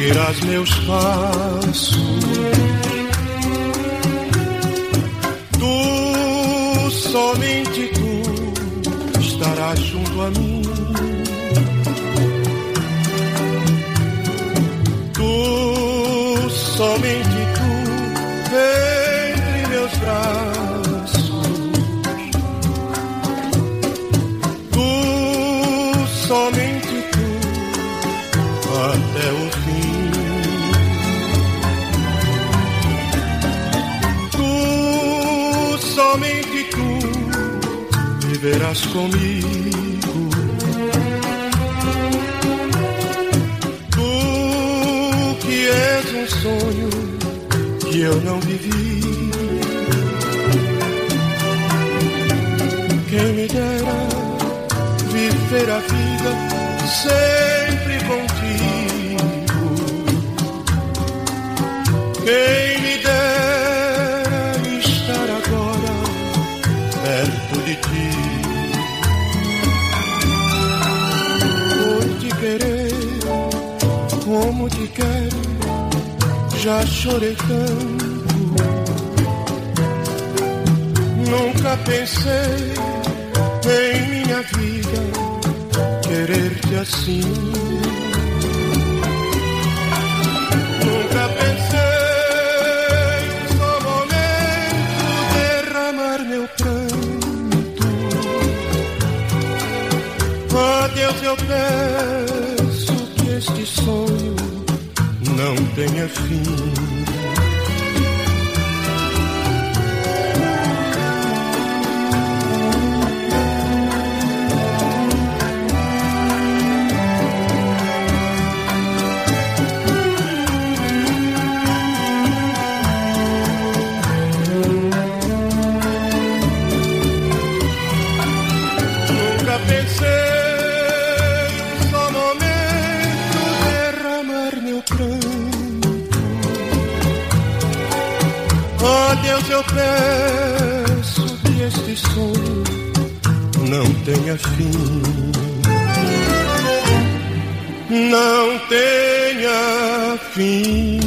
seguirás meus passos. Tu, somente tu, estarás junto a mim. Tu, somente tu, entre meus braços. Tu, somente tu, até o fim. Tu, somente tu, viverás comigo. Tu que és um sonho que eu não vivi. Quem me dera viver a vida sempre contigo. Quem me dera estar agora perto de ti. Por te querer como te quero, já chorei tanto. Nunca pensei em minha vida querer-te assim. Nunca pensei que só momento derramar meu pranto. A Deus eu peço que este sonho não tenha fim. Deus eu peço que este sonho não tenha fim. Não tenha fim.